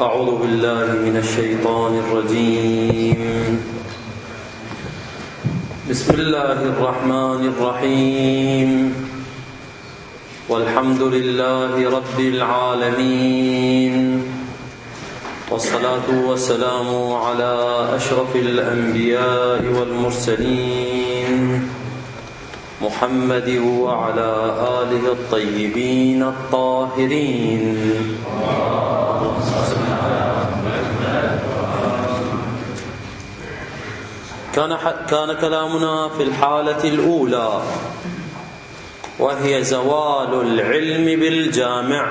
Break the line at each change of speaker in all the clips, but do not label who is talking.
أعوذ بالله من الشيطان الرجيم. بسم الله الرحمن الرحيم. والحمد لله رب العالمين، والصلاة والسلام على أشرف الأنبياء والمرسلين محمد وعلى آله الطيبين الطاهرين. كان كلامنا في الحالة الأولى، وهي زوال العلم بالجامع،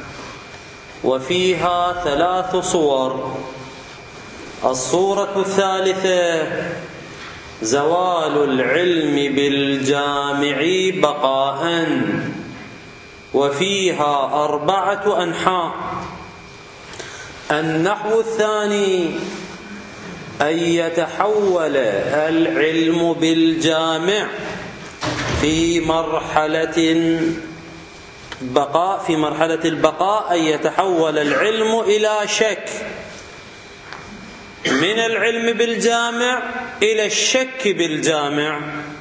وفيها 3 صور. الصورة الثالثة زوال العلم بالجامع بقاء، وفيها 4 أنحاء. النحو الثاني أن يتحول العلم بالجامع في مرحلة البقاء، أن يتحول العلم إلى شك، من العلم بالجامع إلى الشك بالجامع.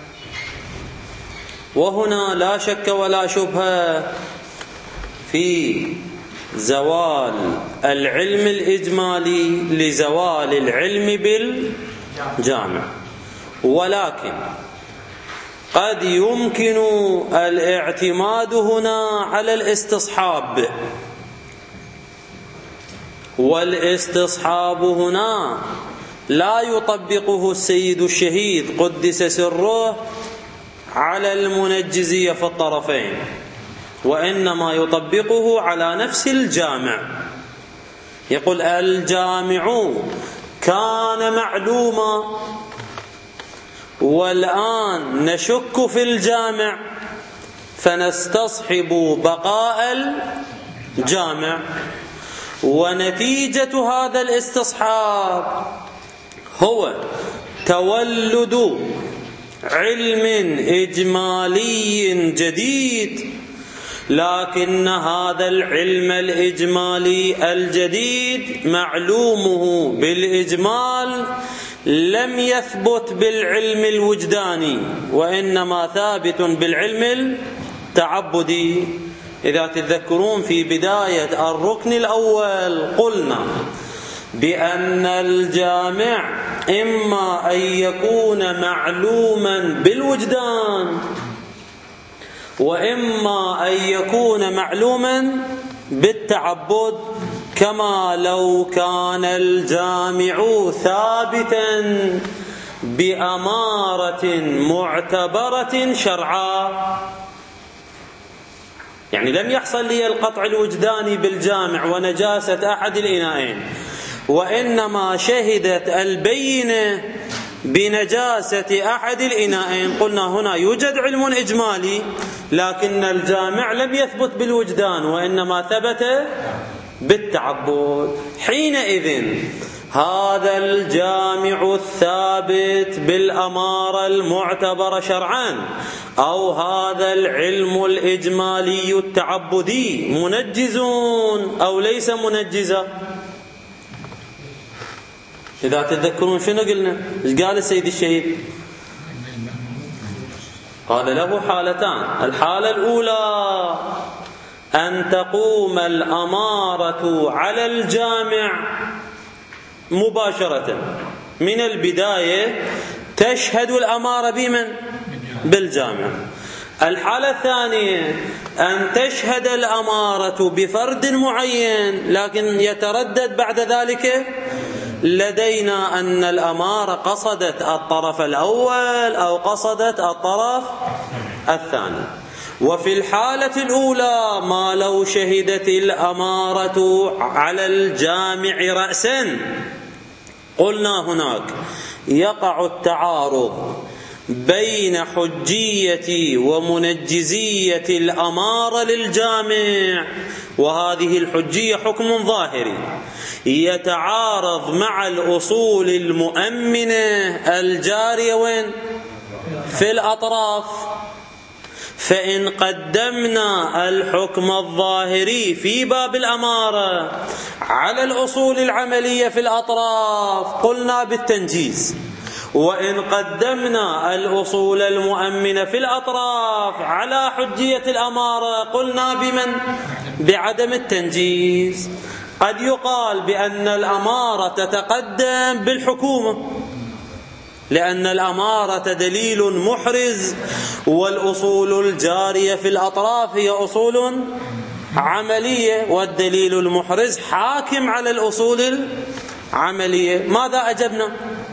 وهنا لا شك ولا شبهة في زوال العلم الإجمالي لزوال العلم بالجامع، ولكن قد يمكن الاعتماد هنا على الاستصحاب، والاستصحاب هنا لا يطبقه السيد الشهيد قدس سره على المنجزية في الطرفين، وإنما يطبقه على نفس الجامع. يقول الجامع كان معلوما، والآن نشك في الجامع فنستصحب بقاء الجامع، ونتيجة هذا الاستصحاب هو تولد علم إجمالي جديد، لكن هذا العلم الإجمالي الجديد معلومه بالإجمال لم يثبت بالعلم الوجداني، وإنما ثابت بالعلم التعبدي. إذا تذكرون في بداية الركن الأول قلنا بأن الجامع إما أن يكون معلوما بالوجدان، وإما أن يكون معلوما بالتعبد، كما لو كان الجامع ثابتا بأمارة معتبرة شرعا. يعني لم يحصل لي القطع الوجداني بالجامع ونجاسة أحد الإناءين، وإنما شهدت البينة بنجاسة أحد الإناءين. قلنا هنا يوجد علم إجمالي، لكن الجامع لم يثبت بالوجدان، وإنما ثبت بالتعبد. حينئذ هذا الجامع الثابت بالأمارة المعتبرة شرعا، أو هذا العلم الإجمالي التعبدي منجز أو ليس منجزا؟ إذا تذكرون شنو قلنا؟ إيش قال السيد الشهيد؟ قال له حالتان. الحالة الأولى أن تقوم الأمارة على الجامع مباشرة من البداية، تشهد الأمارة بمن؟ بالجامع. الحالة الثانية أن تشهد الأمارة بفرد معين، لكن يتردد بعد ذلك لدينا أن الأمارة قصدت الطرف الأول أو قصدت الطرف الثاني. وفي الحالة الأولى ما لو شهدت الأمارة على الجامع رأسا، قلنا هناك يقع التعارض بين حجية ومنجزية الأمارة للجامع، وهذه الحجية حكم ظاهري يتعارض مع الأصول المؤمنة الجارية وين؟ في الأطراف. فإن قدمنا الحكم الظاهري في باب الأمارة على الأصول العملية في الأطراف قلنا بالتنجيز، وإن قدمنا الأصول المؤمنة في الأطراف على حجية الأمارة قلنا بمن؟ بعدم التنجيز. قد يقال بأن الأمارة تتقدم بالحكومة لأن الأمارة دليل محرز، والأصول الجارية في الأطراف هي أصول عملية، والدليل المحرز حاكم على الأصول العملية. ماذا أجبنا؟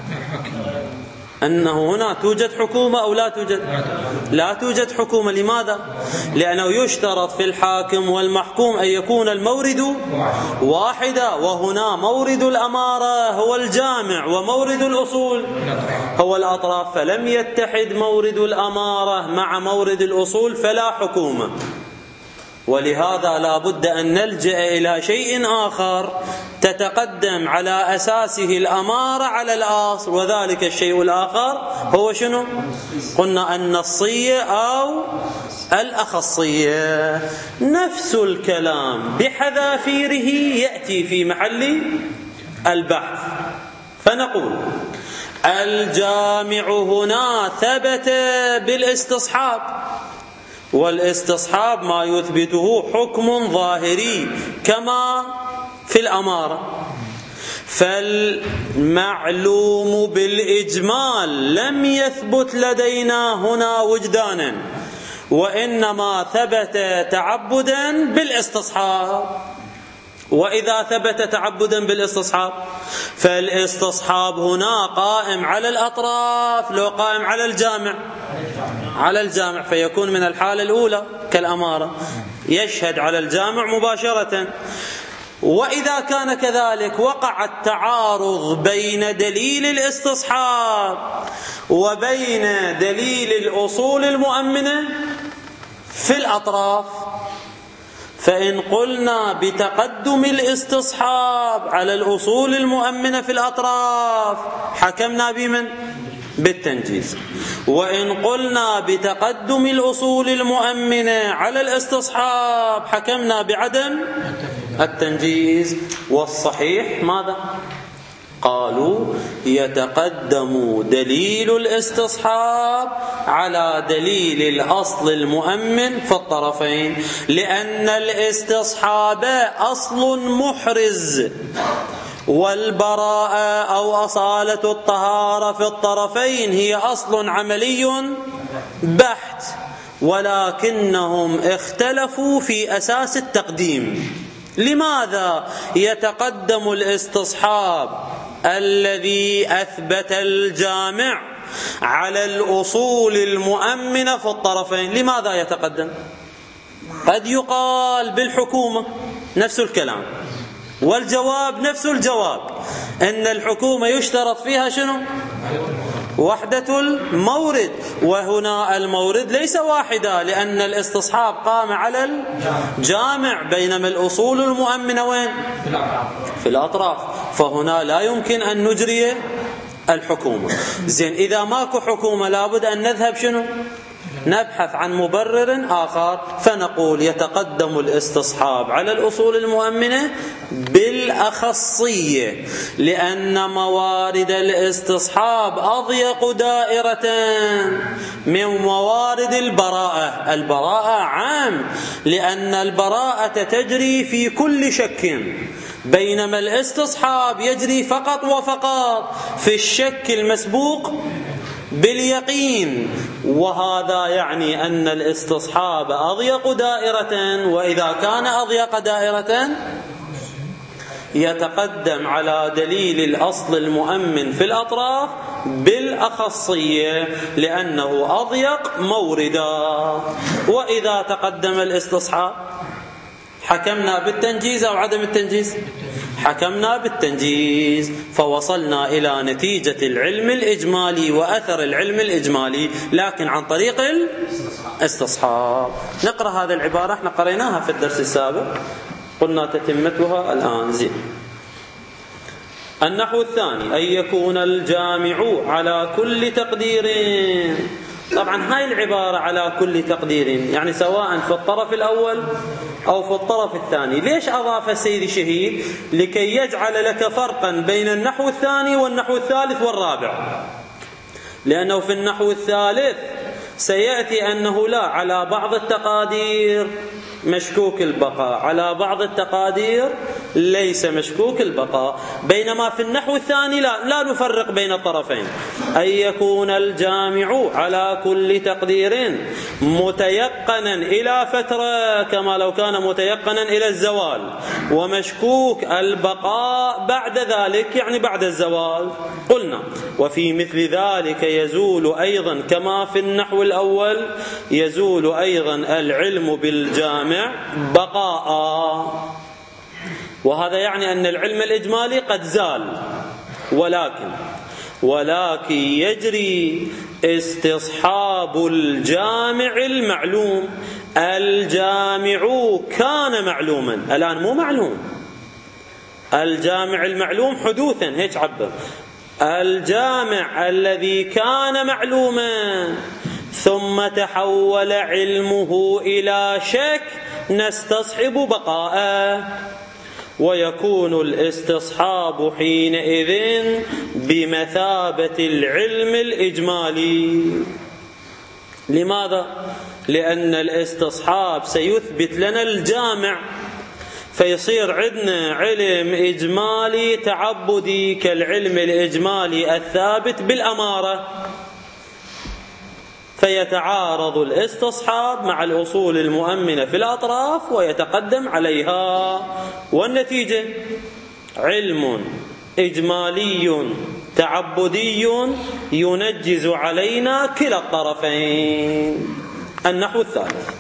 أنه هنا توجد حكومة أو لا توجد؟ لا توجد حكومة. لماذا؟ لأنه يشترط في الحاكم والمحكوم أن يكون المورد واحدا، وهنا مورد الأمارة هو الجامع ومورد الأصول هو الأطراف، فلم يتحد مورد الأمارة مع مورد الأصول فلا حكومة. ولهذا لا بد أن نلجأ إلى شيء آخر تتقدم على أساسه الأمارة على الأصل، وذلك الشيء الآخر هو شنو؟ قلنا النصية أو الأخصية. نفس الكلام بحذافيره يأتي في محل البحث، فنقول الجامع هنا ثبت بالاستصحاب، والاستصحاب ما يثبته حكم ظاهري كما في الأمارة، فالمعلوم بالإجمال لم يثبت لدينا هنا وجدانا، وإنما ثبت تعبدا بالاستصحاب. وإذا ثبت تعبدا بالاستصحاب فالاستصحاب هنا قائم على الأطراف لو قائم على الجامع، على الجامع، فيكون من الحالة الأولى كالأمارة يشهد على الجامع مباشرة. وإذا كان كذلك وقع التعارض بين دليل الاستصحاب وبين دليل الأصول المؤمنة في الأطراف، فإن قلنا بتقدم الاستصحاب على الأصول المؤمنة في الأطراف حكمنا بمن؟ بالتنجيز. وإن قلنا بتقدم الأصول المؤمنة على الاستصحاب حكمنا بعدم التنجيز. والصحيح ماذا؟ قالوا يتقدم دليل الاستصحاب على دليل الأصل المؤمن في الطرفين، لأن الاستصحاب أصل محرز، والبراءة أو أصالة الطهارة في الطرفين هي أصل عملي بحت، ولكنهم اختلفوا في أساس التقديم. لماذا يتقدم الاستصحاب الذي أثبت الجامع على الأصول المؤمنة في الطرفين؟ لماذا يتقدم؟ قد يقال بالحكومة، نفس الكلام، والجواب نفس الجواب، أن الحكومة يشترط فيها شنو؟ وحدة المورد، وهنا المورد ليس واحدا لأن الاستصحاب قام على الجامع، بينما الأصول المؤمنة وين؟ في الأطراف، فهنا لا يمكن أن نجري الحكومة. زين، إذا ماكو حكومة لابد أن نذهب شنو؟ نبحث عن مبرر آخر، فنقول يتقدم الاستصحاب على الأصول المؤمنة بالأخصية، لأن موارد الاستصحاب أضيق دائرة من موارد البراءة. البراءة عام، لأن البراءة تجري في كل شك، بينما الاستصحاب يجري فقط وفقط في الشك المسبوق باليقين. وهذا يعني أن الاستصحاب أضيق دائرة، وإذا كان أضيق دائرة يتقدم على دليل الأصل المؤمن في الأطراف بالأخصية لأنه أضيق موردا. وإذا تقدم الاستصحاب حكمنا بالتنجيز أو عدم التنجيز؟ حكمنا بالتنجيز، فوصلنا إلى نتيجة العلم الإجمالي وأثر العلم الإجمالي، لكن عن طريق الاستصحاب. نقرأ هذه العبارة، احنا قريناها في الدرس السابق، قلنا تتمتها الآن. زين. النحو الثاني: أن يكون الجامع على كل تقدير طبعا هاي العبارة على كل تقدير، يعني سواء في الطرف الأول أو في الطرف الثاني. ليش أضاف السيد الشهيد؟ لكي يجعل لك فرقا بين النحو الثاني والنحو الثالث والرابع، لأنه في النحو الثالث سيأتي أنه لا، على بعض التقادير مشكوك البقاء، على بعض التقادير ليس مشكوك البقاء، بينما في النحو الثاني لا نفرق بين الطرفين، أن يكون الجامع على كل تقدير متيقنا إلى فترة كما لو كان متيقنا إلى الزوال، ومشكوك البقاء بعد ذلك يعني بعد الزوال. قلنا وفي مثل ذلك يزول أيضا كما في النحو الأول يزول أيضا العلم بالجامع بقاء، وهذا يعني أن العلم الإجمالي قد زال، ولكن يجري استصحاب الجامع المعلوم. الجامع كان معلوما، الآن مو معلوم، الجامع المعلوم حدوثا، هيك عبر، الجامع الذي كان معلوما ثم تحول علمه إلى شك نستصحب بقاءه، ويكون الاستصحاب حينئذ بمثابة العلم الإجمالي. لماذا؟ لأن الاستصحاب سيثبت لنا الجامع، فيصير عندنا علم إجمالي تعبدي كالعلم الإجمالي الثابت بالأمارة، فيتعارض الاستصحاب مع الأصول المؤمنة في الأطراف ويتقدم عليها، والنتيجة علم إجمالي تعبدي ينجز علينا كلا الطرفين. النحو الثالث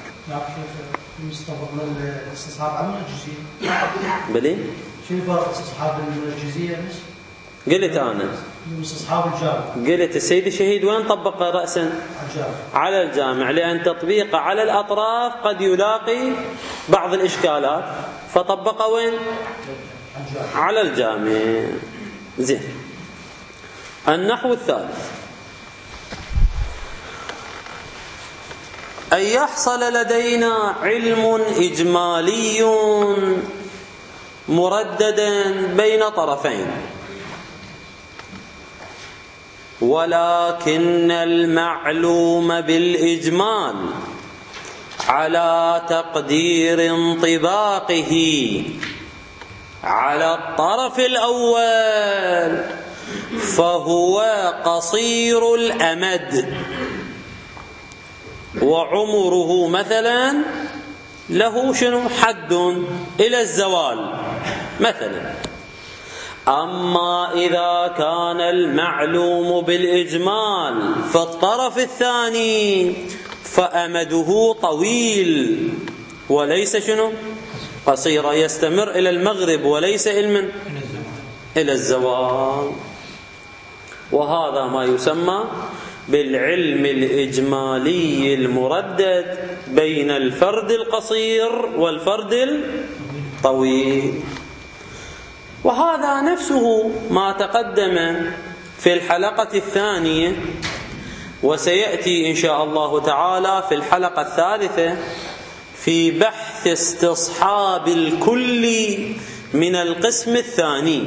الاستصحاب عن الجزئية.
بلي
شنو فرق الاستصحاب الجزئية؟
قلت أنا
استصحاب الجامع،
قلت السيد الشهيد وين طبق رأسا؟ على الجامع، لأن تطبيقه على الأطراف قد يلاقي بعض الإشكالات، فطبق وين؟ على الجامع. زين. النحو الثالث أن يحصل لدينا علم إجمالي مرددا بين طرفين، ولكن المعلوم بالإجمال على تقدير انطباقه على الطرف الأول فهو قصير الأمد، وعمره مثلا له شنو حد إلى الزوال مثلا. أما إذا كان المعلوم بالإجمال في الطرف الثاني فأمده طويل وليس شنو قصير، يستمر إلى المغرب وليس إلى الزوال، وهذا ما يسمى بالعلم الإجمالي المردد بين الفرد القصير والفرد الطويل. وهذا نفسه ما تقدم في الحلقة الثانية، وسيأتي إن شاء الله تعالى في الحلقة الثالثة في بحث استصحاب الكل من القسم الثاني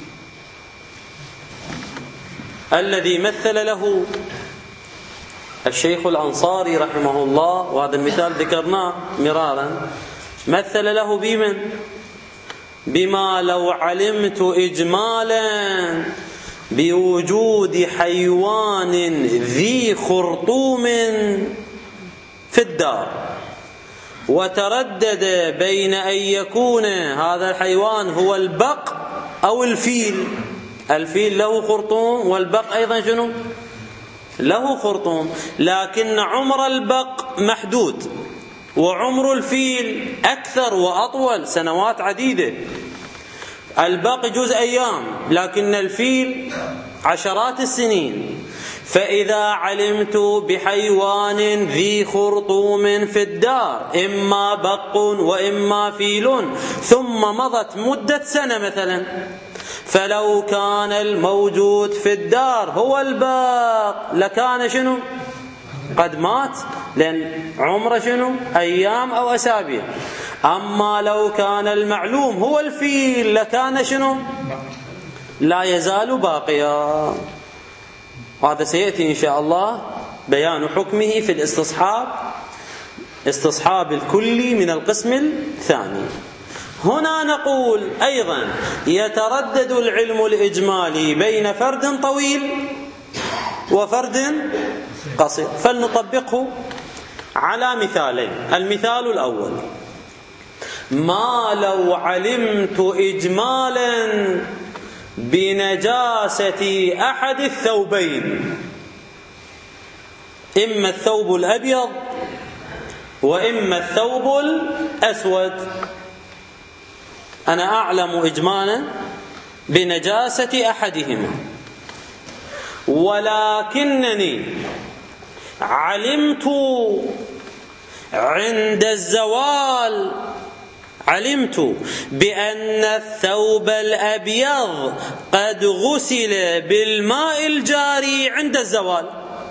الذي مثل له الشيخ الأنصاري رحمه الله، وهذا المثال ذكرناه مرارا، مثل له بمن؟ بما لو علمت إجمالا بوجود حيوان ذي خرطوم في الدار، وتردد بين أن يكون هذا الحيوان هو البق أو الفيل. الفيل له خرطوم والبق أيضا شنو؟ له خرطوم، لكن عمر البق محدود وعمر الفيل أكثر وأطول، سنوات عديدة. البق يجوز أيام، لكن الفيل عشرات السنين. فإذا علمت بحيوان ذي خرطوم في الدار، إما بق وإما فيل، ثم مضت مدة سنة مثلا، فلو كان الموجود في الدار هو البق لكان شنو؟ قد مات، لأن عمره شنو؟ أيام أو أسابيع. أما لو كان المعلوم هو الفيل لكان شنو؟ لا يزال باقيا. وهذا سيأتي إن شاء الله بيان حكمه في استصحاب الكلي من القسم الثاني. هنا نقول أيضا يتردد العلم الإجمالي بين فرد طويل وفرد قصير، فلنطبقه على مثالين. المثال الأول: ما لو علمت إجمالا بنجاسة أحد الثوبين، إما الثوب الأبيض وإما الثوب الأسود، أنا أعلم إجمالا بنجاسة أحدهما، ولكنني علمت عند الزوال بأن الثوب الأبيض قد غسل بالماء الجاري عند الزوال.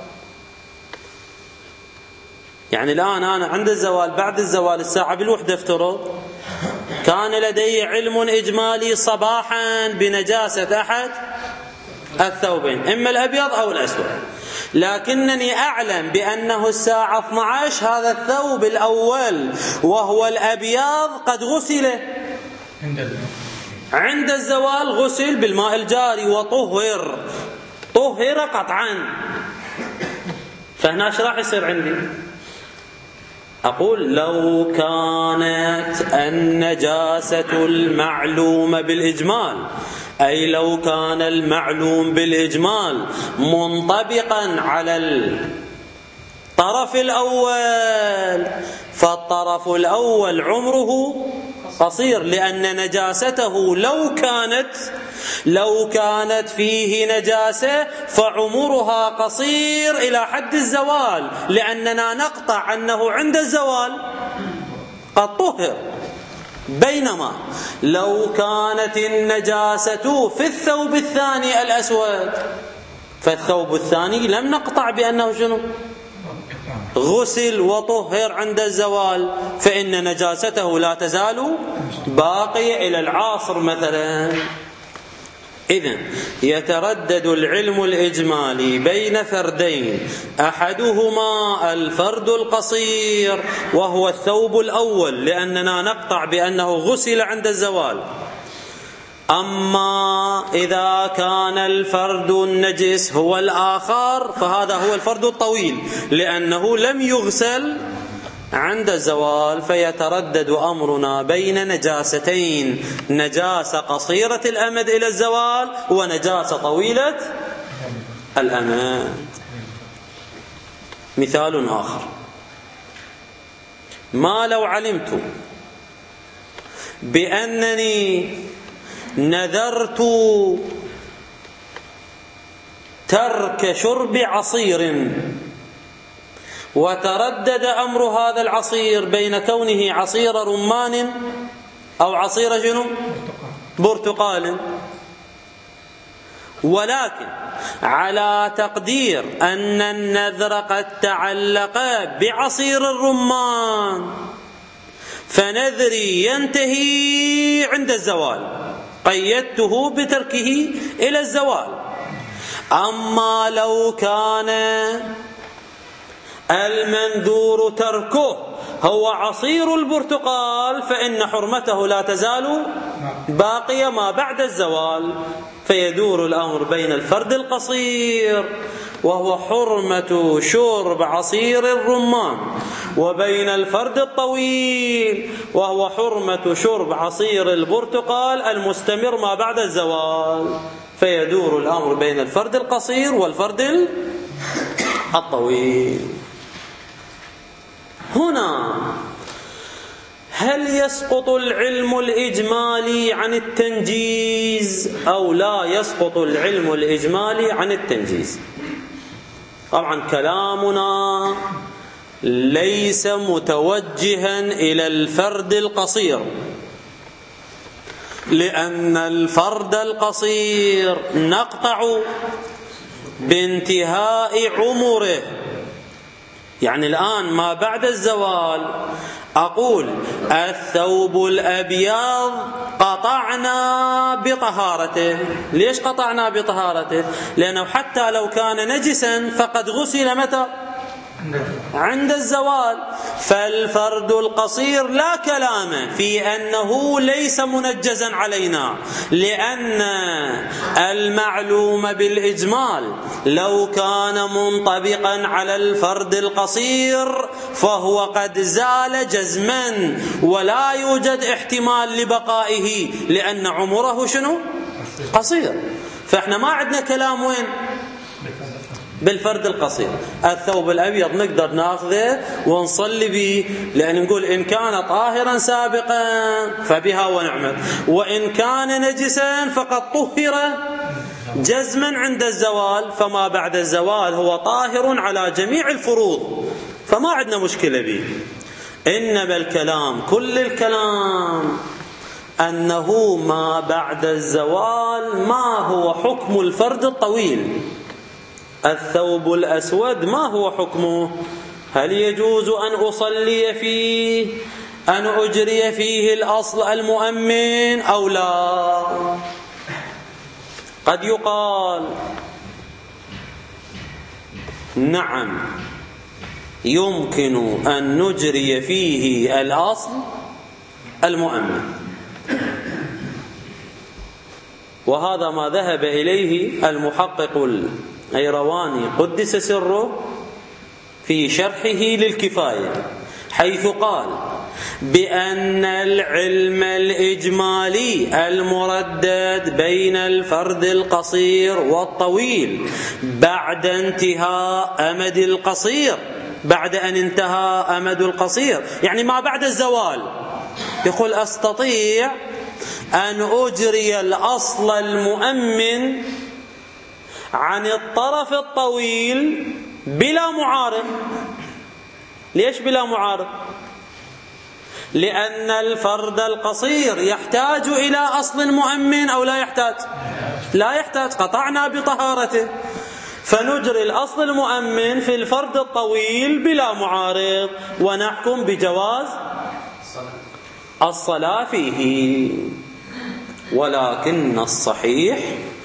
يعني الآن أنا عند الزوال، بعد الزوال الساعة بالوحدة افترض، كان لدي علم إجمالي صباحا بنجاسة أحد الثوبين، إما الأبيض أو الأسود، لكنني أعلم بأنه الساعة 12 هذا الثوب الأول وهو الأبيض قد غسل عند الزوال، غسل بالماء الجاري وطهر قطعا. فهنا ايش راح يصير عندي؟ أقول لو كانت النجاسة المعلومة بالإجمال، أي لو كان المعلوم بالإجمال منطبقا على الطرف الأول، فالطرف الأول عمره قصير، لأن نجاسته لو كانت فيه نجاسة فعمرها قصير إلى حد الزوال، لأننا نقطع أنه عند الزوال قد طهر. بينما لو كانت النجاسة في الثوب الثاني الأسود، فالثوب الثاني لم نقطع بأنه شنو؟ غسل وطهر عند الزوال، فإن نجاسته لا تزال باقية إلى العصر مثلا. إذن يتردد العلم الإجمالي بين فردين، أحدهما الفرد القصير وهو الثوب الأول، لأننا نقطع بأنه غسل عند الزوال. أما إذا كان الفرد النجس هو الآخر فهذا هو الفرد الطويل، لأنه لم يغسل عند الزوال، فيتردد أمرنا بين نجاستين: نجاسة قصيرة الأمد إلى الزوال ونجاسة طويلة الأمد. مثال آخر: ما لو علمت بأنني نذرت ترك شرب عصير، وتردد أمر هذا العصير بين كونه عصير رمان أو عصير شنو؟ برتقال، ولكن على تقدير أن النذر قد تعلق بعصير الرمان، فنذري ينتهي عند الزوال، قيدته بتركه إلى الزوال. أما لو كان المنذور تركه هو عصير البرتقال، فإن حرمته لا تزال باقية ما بعد الزوال، فيدور الأمر بين الفرد القصير وهو حرمة شرب عصير الرمان، وبين الفرد الطويل وهو حرمة شرب عصير البرتقال المستمر ما بعد الزوال، فيدور الأمر بين الفرد القصير والفرد الطويل. هنا هل يسقط العلم الإجمالي عن التنجيز أو لا يسقط العلم الإجمالي عن التنجيز؟ طبعا كلامنا ليس متوجها إلى الفرد القصير، لأن الفرد القصير نقطع بانتهاء عمره يعني الآن ما بعد الزوال أقول الثوب الأبيض قطعنا بطهارته. ليش قطعنا بطهارته؟ لأنه حتى لو كان نجسا فقد غسل متى؟ عند الزوال. فالفرد القصير لا كلام في أنه ليس منجزا علينا، لأن المعلوم بالإجمال لو كان منطبقا على الفرد القصير فهو قد زال جزما ولا يوجد احتمال لبقائه، لأن عمره شنو؟ قصير. فإحنا ما عندنا كلام وين؟ بالفرد القصير. الثوب الأبيض نقدر ناخذه ونصلي به، لأن نقول إن كان طاهرا سابقا فبها ونعمت، وإن كان نجسا فقد طهر جزما عند الزوال، فما بعد الزوال هو طاهر على جميع الفروض، فما عندنا مشكلة به. إنما الكلام كل الكلام أنه ما بعد الزوال ما هو حكم الفرد الطويل. الثوب الأسود ما هو حكمه؟ هل يجوز أن أصلي فيه، أن أجري فيه الأصل المؤمن أو لا؟ قد يقال نعم يمكن أن نجري فيه الأصل المؤمن، وهذا ما ذهب إليه المحقق الأيرواني قدس سره في شرحه للكفاية، حيث قال بأن العلم الإجمالي المردد بين الفرد القصير والطويل بعد انتهاء أمد القصير، بعد أن انتهى أمد القصير يعني ما بعد الزوال، يقول أستطيع أن أجري الأصل المؤمن عن الطرف الطويل بلا معارض. ليش بلا معارض؟ لأن الفرد القصير يحتاج إلى أصل مؤمن أو لا يحتاج؟ لا يحتاج، قطعنا بطهارته، فنجري الأصل المؤمن في الفرد الطويل بلا معارض ونحكم بجواز الصلاة فيه. ولكن الصحيح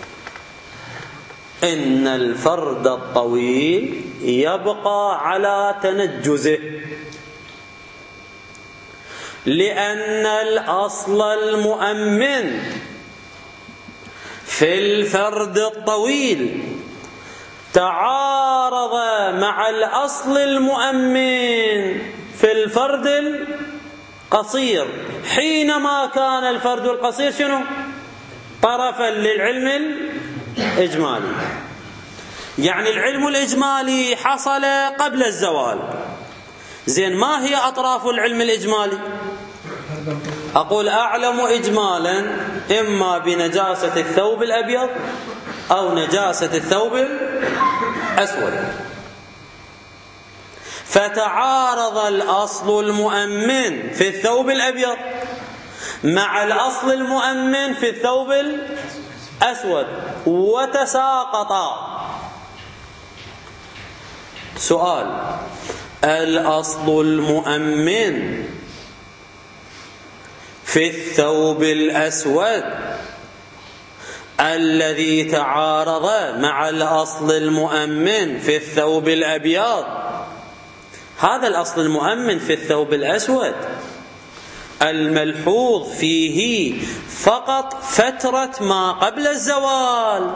إن الفرد الطويل يبقى على تنجزه، لأن الأصل المؤمن في الفرد الطويل تعارض مع الأصل المؤمن في الفرد القصير، حينما كان الفرد القصير شنو؟ طرفا للعلم الإجمالي. يعني العلم الإجمالي حصل قبل الزوال. زين، ما هي أطراف العلم الإجمالي؟ أقول أعلم إجمالا إما بنجاسة الثوب الأبيض أو نجاسة الثوب الأسود، فتعارض الأصل المؤمن في الثوب الأبيض مع الأصل المؤمن في الثوب الأسود وتساقطا. سؤال: الأصل المؤمن في الثوب الأسود الذي تعارض مع الأصل المؤمن في الثوب الأبيض، هذا الأصل المؤمن في الثوب الأسود الملحوظ فيه فقط فترة ما قبل الزوال،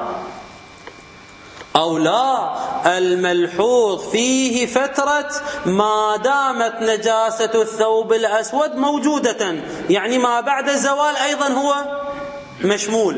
أو لا، الملحوظ فيه فترة ما دامت نجاسة الثوب الأسود موجودة، يعني ما بعد الزوال أيضا هو مشمول.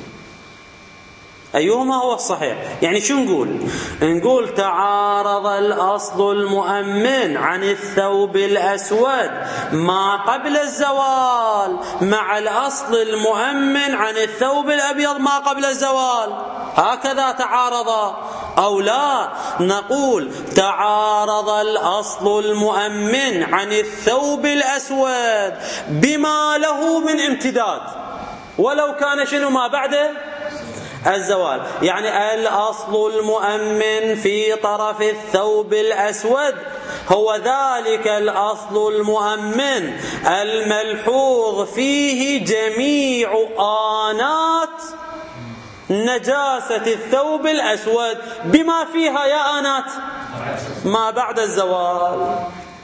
أيهما هو الصحيح؟ يعني شو نقول؟ نقول تعارض الأصل المؤمن عن الثوب الأسود ما قبل الزوال مع الأصل المؤمن عن الثوب الأبيض ما قبل الزوال، هكذا تعارض، أو لا نقول تعارض الأصل المؤمن عن الثوب الأسود بما له من امتداد ولو كان شنو ما بعده الزوال. يعني الأصل المؤمن في طرف الثوب الأسود هو ذلك الأصل المؤمن الملحوظ فيه جميع آنات نجاسة الثوب الأسود بما فيها يا آنات ما بعد الزوال.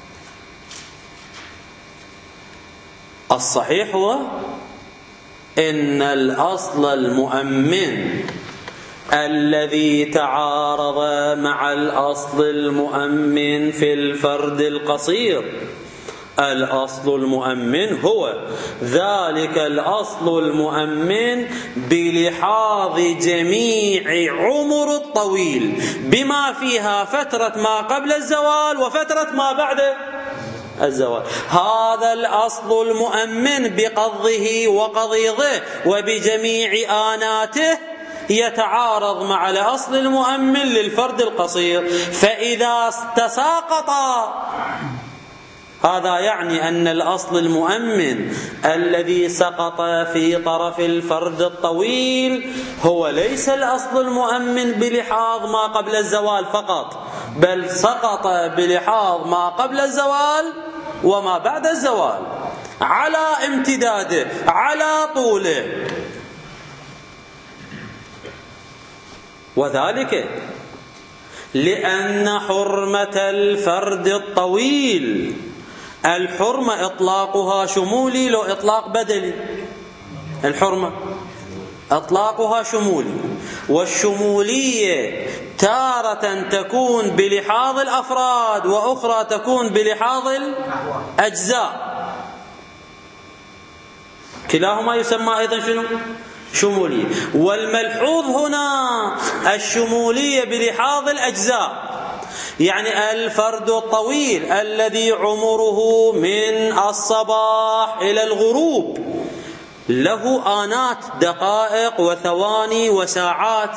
الصحيح هو إن الأصل المؤمن الذي تعارض مع الأصل المؤمن في الفرد القصير، الأصل المؤمن هو ذلك الأصل المؤمن بلحاظ جميع عمر الطويل بما فيها فترة ما قبل الزوال وفترة ما بعد الزوال. هذا الأصل المؤمن بقضه وقضيضه وبجميع آناته يتعارض مع الأصل المؤمن للفرد القصير، فإذا تساقطا هذا يعني أن الأصل المؤمن الذي سقط في طرف الفرد الطويل هو ليس الأصل المؤمن بلحاظ ما قبل الزوال فقط، بل سقط بلحاظ ما قبل الزوال وما بعد الزوال على امتداده على طوله. وذلك لأن حرمة الفرد الطويل، الحرمة إطلاقها شمولي لو إطلاق بدلي، الحرمة إطلاقها شمولي، والشمولية تارة تكون بلحاظ الأفراد وأخرى تكون بلحاظ الأجزاء، كلاهما يسمى أيضا شنو؟ شمولية. والملحوظ هنا الشمولية بلحاظ الأجزاء، يعني الفرد الطويل الذي عمره من الصباح إلى الغروب له آنات دقائق وثواني وساعات،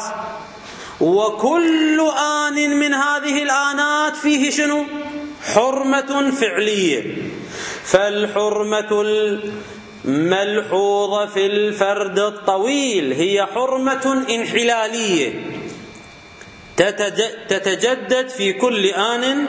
وكل آن من هذه الآنات فيه شنو؟ حرمة فعلية. فالحرمة الملحوظة في الفرد الطويل هي حرمة انحلالية تتجدد في كل آن.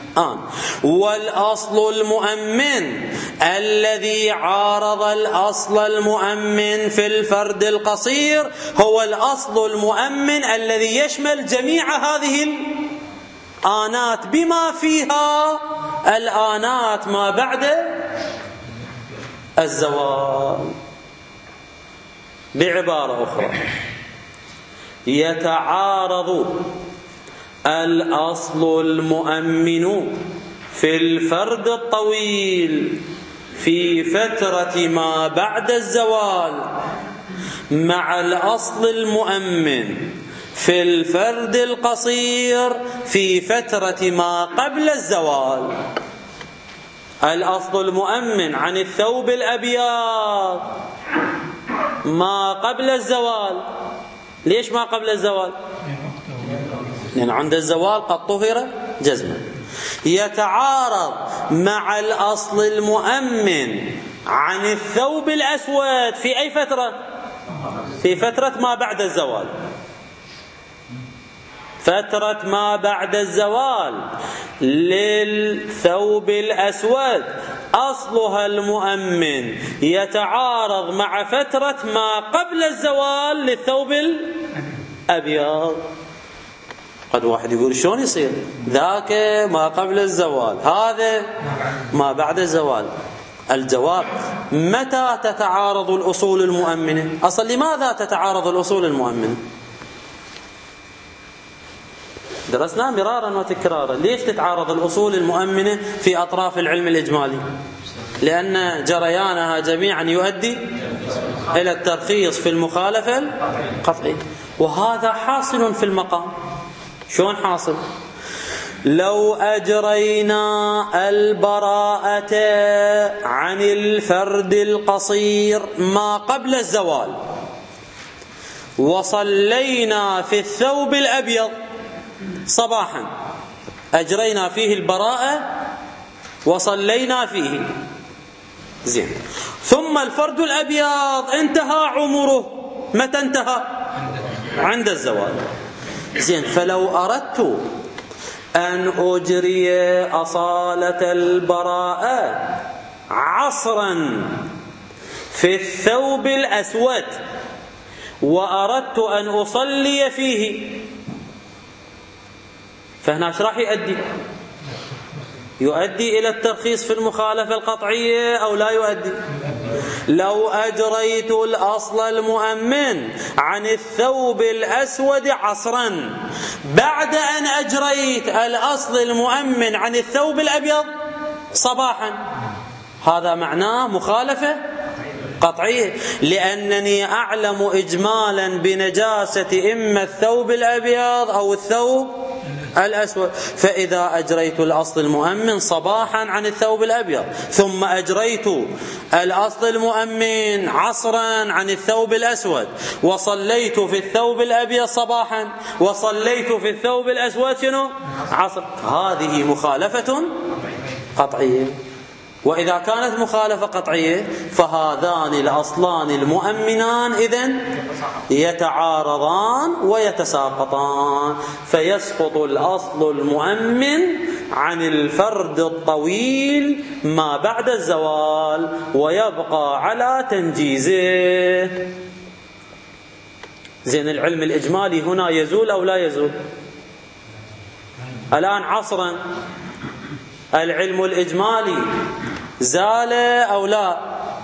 والأصل المؤمن الذي عارض الأصل المؤمن في الفرد القصير هو الأصل المؤمن الذي يشمل جميع هذه الآنات بما فيها الآنات ما بعد الزوال. بعبارة أخرى، يتعارض الأصل المؤمن في الفرد الطويل في فترة ما بعد الزوال مع الأصل المؤمن في الفرد القصير في فترة ما قبل الزوال. الأصل المؤمن عن الثوب الأبيض ما قبل الزوال. ليش ما قبل الزوال؟ لأن عند الزوال قد طهر جزما. يتعارض مع الأصل المؤمن عن الثوب الأسود في أي فترة؟ في فترة ما بعد الزوال. فترة ما بعد الزوال للثوب الأسود أصلها المؤمن يتعارض مع فترة ما قبل الزوال للثوب الأبيض. قد واحد يقول شلون يصير ذاك ما قبل الزوال هذا ما بعد الزوال؟ الجواب: متى تتعارض الأصول المؤمنة؟ أصل لماذا تتعارض الأصول المؤمنة؟ درسنا مرارا وتكرارا. ليش تتعارض الأصول المؤمنة في أطراف العلم الإجمالي؟ لأن جريانها جميعا يؤدي إلى الترخيص في المخالفة القطعية، وهذا حاصل في المقام. شلون حاصل؟ لو أجرينا البراءة عن الفرد القصير ما قبل الزوال وصلينا في الثوب الأبيض صباحا، أجرينا فيه البراءة وصلينا فيه، زين، ثم الفرد الأبيض انتهى عمره. متى انتهى؟ عند الزوال. زين، فلو أردت أن أجري أصالة البراءة عصرا في الثوب الأسود وأردت أن أصلي فيه، فهنا ايش راح يؤدي؟ يؤدي إلى الترخيص في المخالفة القطعية أو لا يؤدي؟ لو أجريت الأصل المؤمن عن الثوب الأسود عصرا بعد أن أجريت الأصل المؤمن عن الثوب الأبيض صباحا، هذا معناه مخالفة قطعية، لأنني أعلم إجمالا بنجاسة إما الثوب الأبيض أو الثوب الأسود، فإذا أجريت الأصل المؤمن صباحا عن الثوب الأبيض ثم أجريت الأصل المؤمن عصرا عن الثوب الأسود وصليت في الثوب الأبيض صباحا وصليت في الثوب الأسود شنو؟ عصر، هذه مخالفة قطعية. وإذا كانت مخالفة قطعية فهذان الأصلان المؤمنان إذن يتعارضان ويتساقطان، فيسقط الأصل المؤمن عن الفرد الطويل ما بعد الزوال ويبقى على تنجيزه. زين، العلم الإجمالي هنا يزول أو لا يزول؟ الآن عصرا العلم الإجمالي زال أو لا؟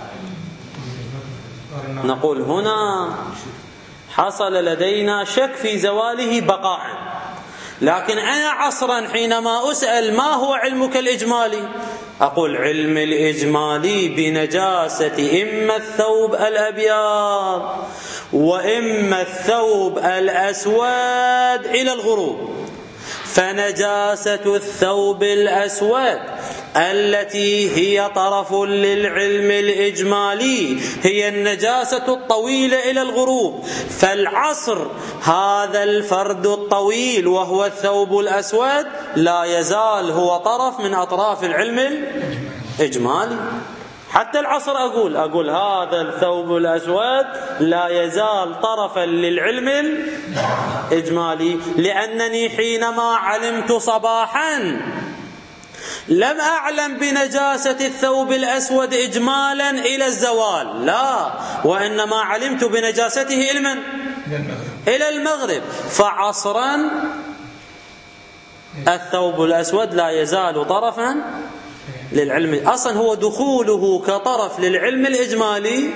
نقول هنا حصل لدينا شك في زواله بقاء، لكن أنا عصرا حينما أسأل ما هو علمك الإجمالي أقول علم الإجمالي بنجاسة إما الثوب الأبيض وإما الثوب الأسود إلى الغروب، فنجاسة الثوب الأسود التي هي طرف للعلم الإجمالي هي النجاسة الطويلة إلى الغروب، فالعصر هذا الفرد الطويل وهو الثوب الأسود لا يزال هو طرف من أطراف العلم الإجمالي. حتى العصر أقول هذا الثوب الأسود لا يزال طرفا للعلم الإجمالي، لأنني حينما علمت صباحا لم أعلم بنجاسة الثوب الأسود إجمالا إلى الزوال، لا، وإنما علمت بنجاسته إلى المغرب، فعصرا الثوب الأسود لا يزال طرفا للعلم. أصلا هو دخوله كطرف للعلم الإجمالي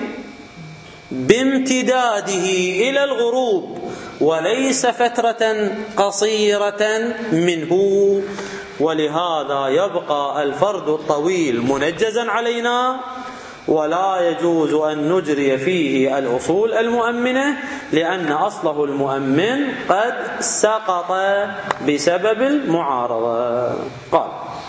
بامتداده إلى الغروب وليس فترة قصيرة منه، ولهذا يبقى الفرد الطويل منجزا علينا ولا يجوز أن نجري فيه الأصول المؤمنة لأن أصله المؤمن قد سقط بسبب المعارضة. قال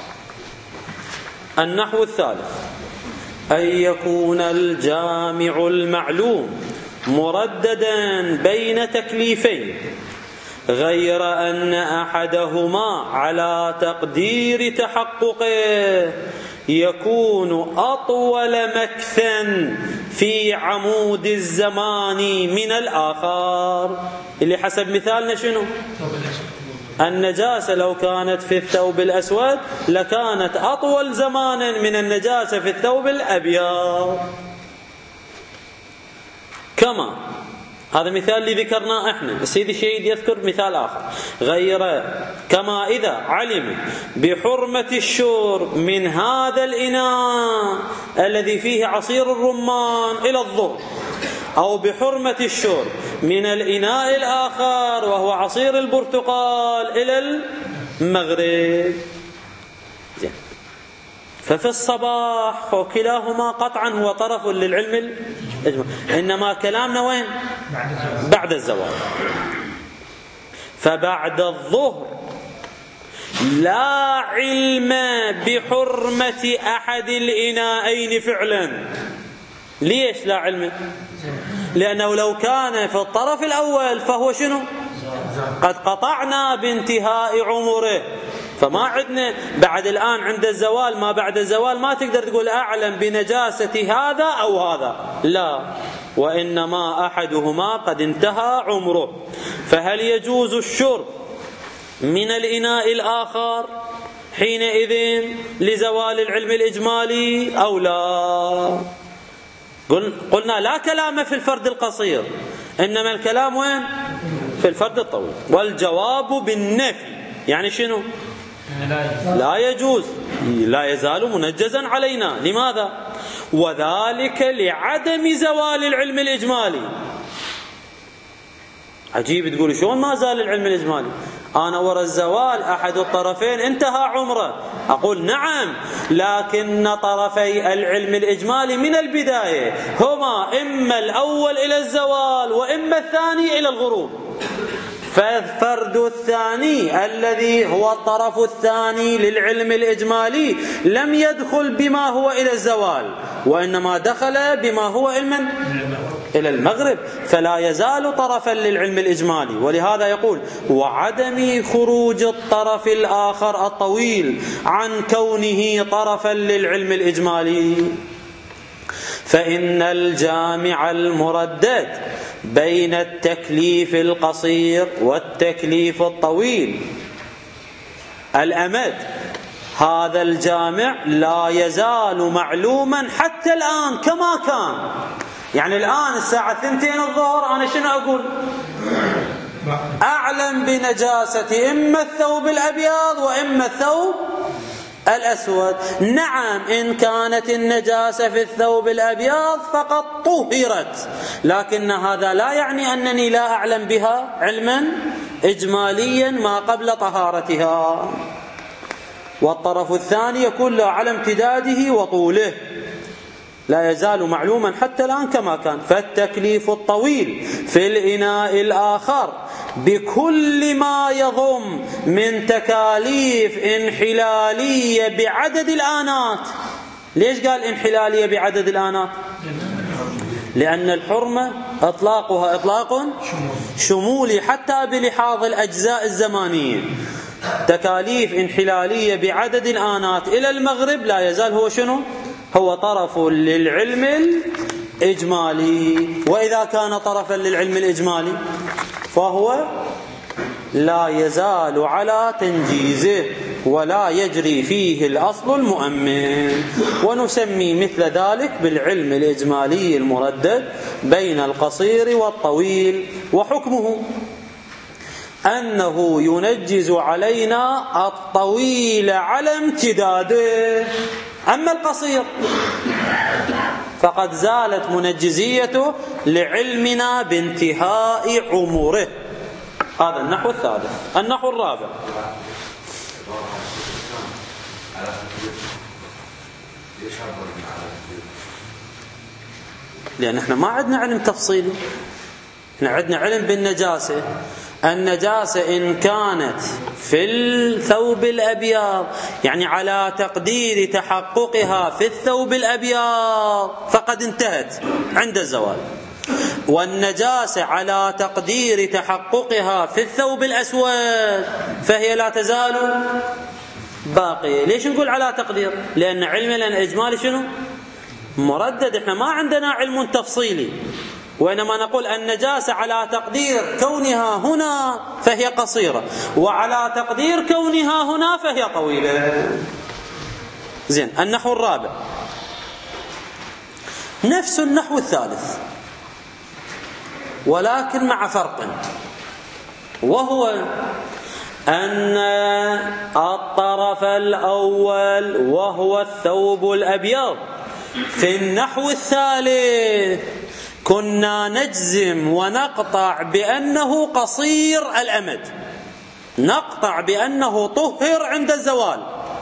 النحو الثالث أن يكون الجامع المعلوم مرددا بين تكليفين غير أن أحدهما على تقدير تحققه يكون أطول مكثا في عمود الزمان من الآخر. اللي حسب مثالنا شنو؟ النجاسة لو كانت في الثوب الأسود لكانت أطول زمانا من النجاسة في الثوب الأبيض. كما هذا مثال اللي ذكرناه احنا، السيد الشهيد يذكر مثال آخر غير كما إذا علم بحرمة الشرب من هذا الإناء الذي فيه عصير الرمان إلى الظهر أو بحرمة الشرب من الإناء الآخر وهو عصير البرتقال إلى المغرب. ففي الصباح وكلاهما قطعا هو طرف للعلم الإجمالي، إنما كلامنا وين؟ بعد الزوال. فبعد الظهر لا علم بحرمة أحد الإناءين فعلا. ليش لا علم؟ لأنه لو كان في الطرف الأول فهو شنو؟ قد قطعنا بانتهاء عمره، فما عندنا بعد الآن عند الزوال ما بعد الزوال ما تقدر تقول أعلم بنجاسة هذا أو هذا، لا، وإنما أحدهما قد انتهى عمره. فهل يجوز الشرب من الإناء الآخر حينئذ لزوال العلم الإجمالي أو لا؟ قلنا لا كلام في الفرد القصير، إنما الكلام وين؟ في الفرد الطويل. والجواب بالنفي، يعني شنو؟ لا يجوز، لا يزال منجزا علينا. لماذا؟ وذلك لعدم زوال العلم الإجمالي. عجيب، تقول شلون ما زال العلم الإجمالي؟ أنا ورا الزوال أحد الطرفين انتهى عمره. أقول نعم، لكن طرفي العلم الإجمالي من البداية هما إما الأول إلى الزوال وإما الثاني إلى الغروب. فالفرد الثاني الذي هو الطرف الثاني للعلم الإجمالي لم يدخل بما هو إلى الزوال، وإنما دخل بما هو إلى المغرب، فلا يزال طرفا للعلم الإجمالي. ولهذا يقول وعدم خروج الطرف الآخر الطويل عن كونه طرفا للعلم الإجمالي، فإن الجامع المردد بين التكليف القصير والتكليف الطويل الأمد، هذا الجامع لا يزال معلوما حتى الآن كما كان. يعني الآن الساعة 2 الظهر أنا شنو أقول؟ أعلم بنجاسة إما الثوب الأبيض وإما الثوب الأسود. نعم، إن كانت النجاسة في الثوب الأبيض فقد طهرت، لكن هذا لا يعني أنني لا أعلم بها علما إجماليا ما قبل طهارتها. والطرف الثاني يكون له على امتداده وطوله، لا يزال معلوما حتى الآن كما كان. فالتكليف الطويل في الإناء الآخر بكل ما يضم من تكاليف انحلالية بعدد الآنات. ليش قال انحلالية بعدد الآنات؟ لأن الحرمة إطلاقها إطلاق شمولي حتى بلحاظ الأجزاء الزمانية. تكاليف انحلالية بعدد الآنات إلى المغرب لا يزال هو شنو؟ هو طرف للعلم الإجمالي. وإذا كان طرفا للعلم الإجمالي فهو لا يزال على تنجيزه ولا يجري فيه الأصل المؤمن. ونسمي مثل ذلك بالعلم الإجمالي المردد بين القصير والطويل. وحكمه أنه ينجز علينا الطويل على امتداده، أما القصير فقد زالت منجزيته لعلمنا بانتهاء عمره. هذا النحو الثالث. النحو الرابع، لأن احنا ما عندنا علم تفصيلي، احنا عندنا علم بالنجاسة. النجاسة إن كانت في الثوب الأبيض يعني على تقدير تحققها في الثوب الأبيض فقد انتهت عند الزوال، والنجاسة على تقدير تحققها في الثوب الأسود فهي لا تزال باقية. ليش نقول على تقدير؟ لأن علمنا الإجمالي شنو؟ مردد. احنا ما عندنا علم تفصيلي، وإنما نقول النجاسة على تقدير كونها هنا فهي قصيرة، وعلى تقدير كونها هنا فهي طويلة. زين. النحو الرابع نفس النحو الثالث ولكن مع فرق، وهو أن الطرف الأول وهو الثوب الأبيض في النحو الثالث كنا نجزم ونقطع بأنه قصير الأمد، نقطع بأنه طهر عند الزوال.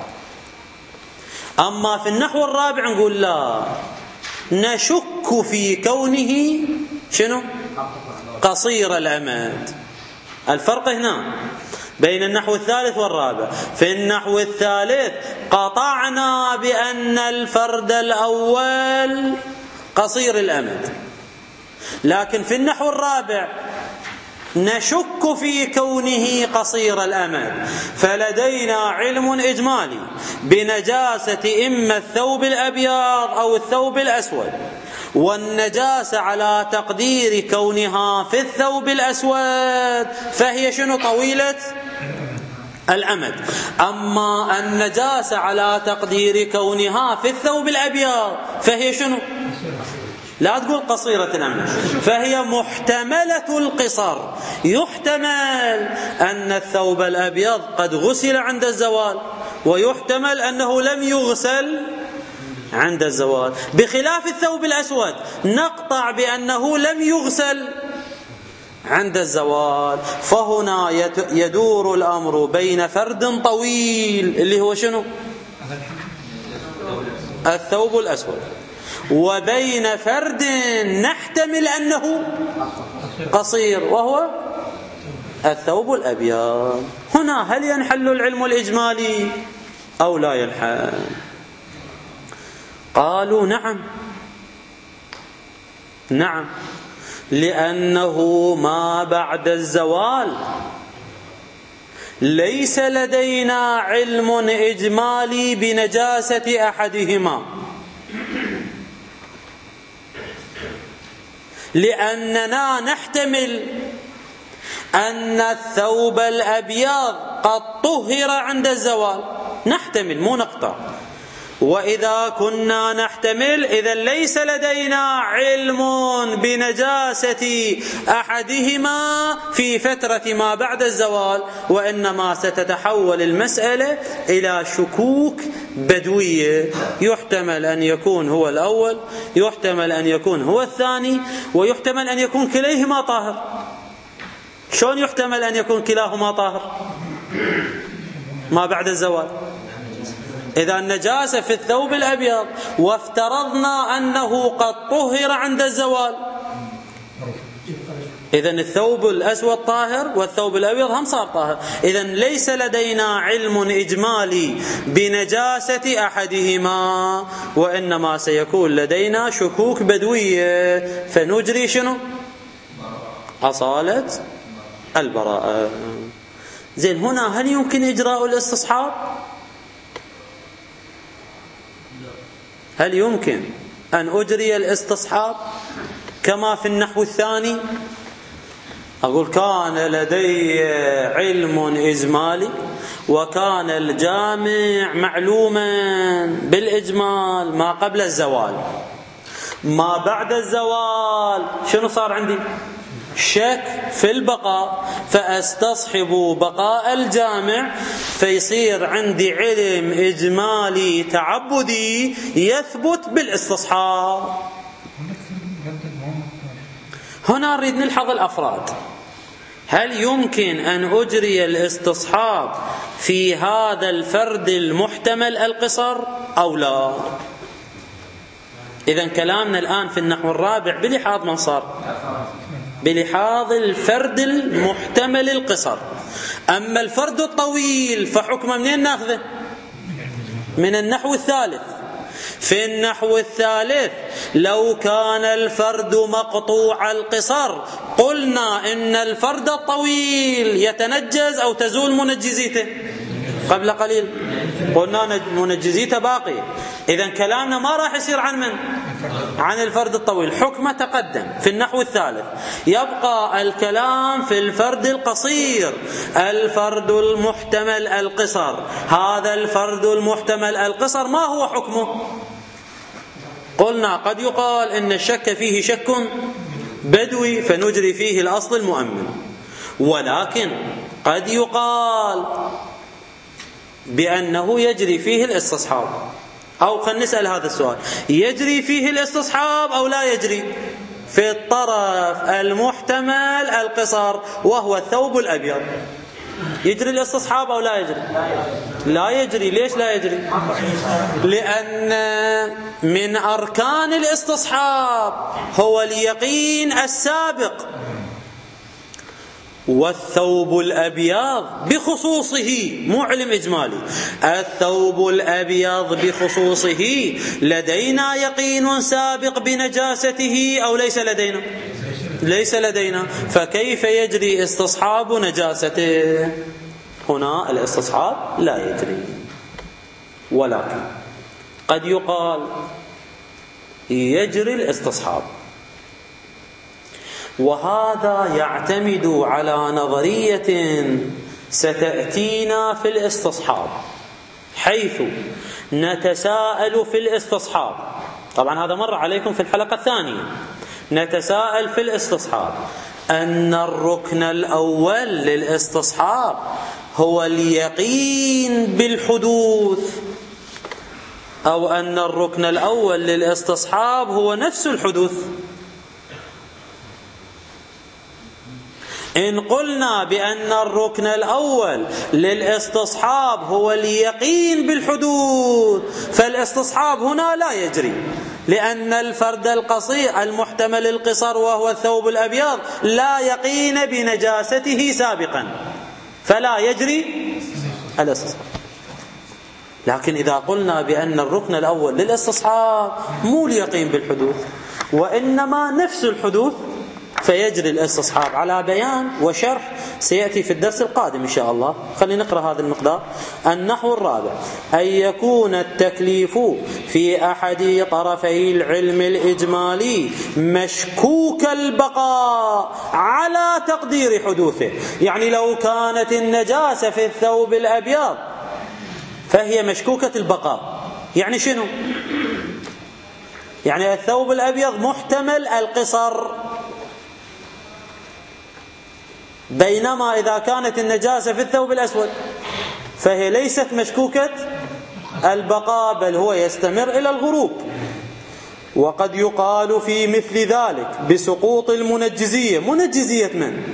أما في النحو الرابع نقول لا، نشك في كونه شنو؟ قصير الأمد. الفرق هنا بين النحو الثالث والرابع. في النحو الثالث قطعنا بأن الفرد الأول قصير الأمد، لكن في النحو الرابع نشك في كونه قصير الأمد، فلدينا علم إجمالي بنجاسة إما الثوب الأبيض أو الثوب الأسود، والنجاسة على تقدير كونها في الثوب الأسود فهي شنو؟ طويلة الأمد. أما النجاسة على تقدير كونها في الثوب الأبيض فهي شنو؟ لا تقول قصيرة الأمد، فهي محتملة القصر. يحتمل أن الثوب الأبيض قد غسل عند الزوال، ويحتمل أنه لم يغسل عند الزوال، بخلاف الثوب الأسود نقطع بأنه لم يغسل عند الزوال. فهنا يدور الأمر بين فرد طويل اللي هو شنو؟ الثوب الأسود، وبين فرد نحتمل أنه قصير وهو الثوب الأبيض. هنا هل ينحل العلم الإجمالي أو لا ينحل؟ قالوا نعم، لأنه ما بعد الزوال ليس لدينا علم إجمالي بنجاسة أحدهما، لأننا نحتمل أن الثوب الأبيض قد طهر عند الزوال، نحتمل مو نقطع. وإذا كنا نحتمل إذا ليس لدينا علم بنجاسة أحدهما في فترة ما بعد الزوال، وإنما ستتحول المسألة إلى شكوك بدوية، يحتمل أن يكون هو الأول، يحتمل أن يكون هو الثاني، ويحتمل أن يكون كليهما طاهر. شلون يحتمل أن يكون كلاهما طاهر ما بعد الزوال؟ إذا النجاسة في الثوب الأبيض وافترضنا أنه قد طهر عند الزوال، إذن الثوب الأسود طاهر والثوب الأبيض هم صار طاهر. إذن ليس لدينا علم إجمالي بنجاسة أحدهما، وإنما سيكون لدينا شكوك بدوية، فنجري شنو؟ أصالة البراءة. زين، هنا هل يمكن إجراء الاستصحاب؟ هل يمكن أن أجري الاستصحاب كما في النحو الثاني؟ أقول كان لدي علم إجمالي وكان الجامع معلوما بالإجمال ما قبل الزوال، ما بعد الزوال شنو صار عندي؟ شك في البقاء، فأستصحب بقاء الجامع، فيصير عندي علم إجمالي تعبدي يثبت بالاستصحاب. هنا نريد نلحظ الأفراد. هل يمكن أن أجري الاستصحاب في هذا الفرد المحتمل القصر أو لا؟ إذن كلامنا الآن في النحو الرابع بلحاظ من صار؟ بلحاظ الفرد المحتمل القصر. أما الفرد الطويل فحكمه منين ناخذه؟ من النحو الثالث. في النحو الثالث لو كان الفرد مقطوع القصر قلنا إن الفرد الطويل يتنجز أو تزول منجزيته قبل قليل، قلنا منجزيته باقي. إذن كلامنا ما راح يصير عن من؟ عن الفرد الطويل، حكمه تقدم في النحو الثالث. يبقى الكلام في الفرد القصير، الفرد المحتمل القصر. هذا الفرد المحتمل القصر ما هو حكمه؟ قلنا قد يقال إن الشك فيه شك بدوي فنجري فيه الأصل المؤمن، ولكن قد يقال بأنه يجري فيه الاستصحاب. أو خلينا نسأل هذا السؤال، يجري فيه الاستصحاب أو لا يجري؟ في الطرف المحتمل القصر وهو الثوب الأبيض يجري الاستصحاب أو لا يجري؟ لا يجري. ليش لا يجري؟ لأن من أركان الاستصحاب هو اليقين السابق، والثوب الأبيض بخصوصه، مو علم إجمالي، الثوب الأبيض بخصوصه لدينا يقين سابق بنجاسته أو ليس لدينا؟ ليس لدينا. فكيف يجري استصحاب نجاسته؟ هنا الاستصحاب لا يجري. ولكن قد يقال يجري الاستصحاب، وهذا يعتمد على نظرية ستأتينا في الاستصحاب، حيث نتساءل في الاستصحاب. طبعا هذا مر عليكم في الحلقة الثانية. نتساءل في الاستصحاب أن الركن الأول للاستصحاب هو اليقين بالحدوث، أو أن الركن الأول للاستصحاب هو نفس الحدوث. إن قلنا بأن الركن الأول للاستصحاب هو اليقين بالحدوث، فالاستصحاب هنا لا يجري، لأن الفرد القصير المحتمل القصر وهو الثوب الأبيض لا يقين بنجاسته سابقا، فلا يجري الاستصحاب. لكن إذا قلنا بأن الركن الأول للاستصحاب مو اليقين بالحدوث وإنما نفس الحدوث، فيجري الاستصحاب، على بيان وشرح سيأتي في الدرس القادم إن شاء الله. خلينا نقرأ هذا المقدار. النحو الرابع: أن يكون التكليف في أحد طرفي العلم الإجمالي مشكوك البقاء على تقدير حدوثه. يعني لو كانت النجاسة في الثوب الأبيض فهي مشكوكة البقاء. يعني شنو؟ يعني الثوب الأبيض محتمل القصر، بينما إذا كانت النجاسة في الثوب الأسود فهي ليست مشكوكة البقاء، بل هو يستمر إلى الغروب. وقد يقال في مثل ذلك بسقوط المنجزية. منجزية من؟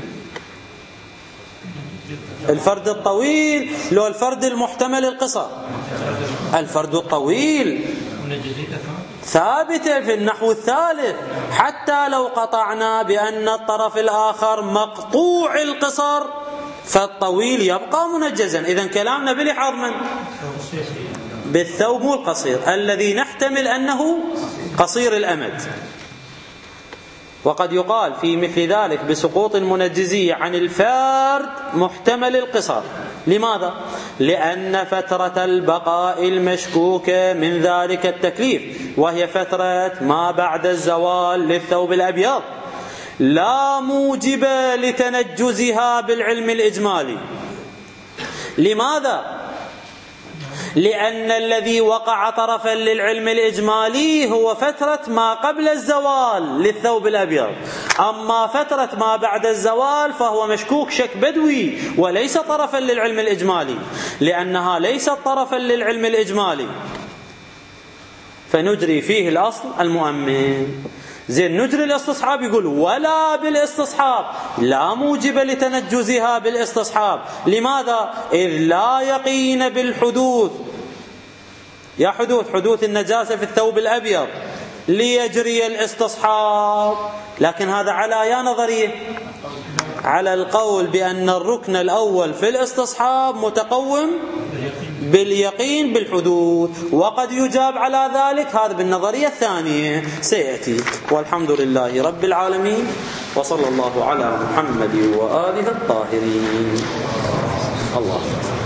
الفرد الطويل لو الفرد المحتمل القصر؟ الفرد الطويل ثابتة في النحو الثالث، حتى لو قطعنا بأن الطرف الآخر مقطوع القصر فالطويل يبقى منجزا. إذن كلامنا بلحاظ من؟ بالثوب القصير الذي نحتمل أنه قصير الأمد. وقد يقال في مثل ذلك بسقوط المنجزية عن الفرد محتمل القصر. لماذا؟ لأن فترة البقاء المشكوكة من ذلك التكليف، وهي فترة ما بعد الزوال للثوب الأبيض، لا موجب لتنجزها بالعلم الإجمالي. لماذا؟ لأن الذي وقع طرفا للعلم الإجمالي هو فترة ما قبل الزوال للثوب الأبيض، أما فترة ما بعد الزوال فهو مشكوك شك بدوي وليس طرفا للعلم الإجمالي، لأنها ليست طرفا للعلم الإجمالي، فنجري فيه الأصل المؤمن. زين، نجري الاستصحاب، يقول ولا بالاستصحاب لا موجب لتنجزها بالاستصحاب. لماذا؟ إذ لا يقين بالحدوث. يا حدوث النجاسة في الثوب الأبيض ليجري الاستصحاب. لكن هذا على يا نظرية؟ على القول بأن الركن الأول في الاستصحاب متقوم باليقين بالحدوث. وقد يجاب على ذلك هذا بالنظرية الثانية سيأتي. والحمد لله رب العالمين، وصلى الله على محمد وآله الطاهرين. الله